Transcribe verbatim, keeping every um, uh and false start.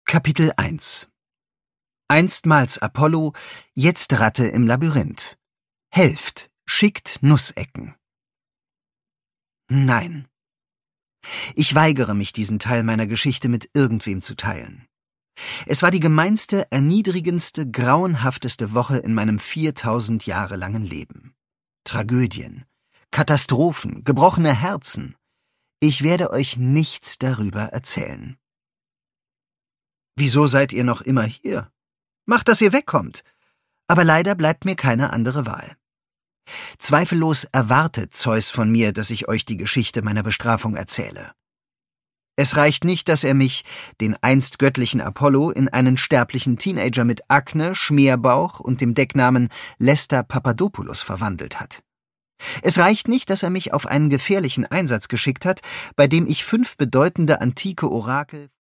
Kapitel eins. Einstmals Apollo, jetzt Ratte im Labyrinth. Helft, schickt Nussecken. Nein. Ich weigere mich, diesen Teil meiner Geschichte mit irgendwem zu teilen. Es war die gemeinste, erniedrigendste, grauenhafteste Woche in meinem viertausend Jahre langen Leben. Tragödien, Katastrophen, gebrochene Herzen. Ich werde euch nichts darüber erzählen. Wieso seid ihr noch immer hier? Macht, dass ihr wegkommt. Aber leider bleibt mir keine andere Wahl. Zweifellos erwartet Zeus von mir, dass ich euch die Geschichte meiner Bestrafung erzähle. Es reicht nicht, dass er mich, den einst göttlichen Apollo, in einen sterblichen Teenager mit Akne, Schmierbauch und dem Decknamen Lester Papadopoulos verwandelt hat. Es reicht nicht, dass er mich auf einen gefährlichen Einsatz geschickt hat, bei dem ich fünf bedeutende antike Orakel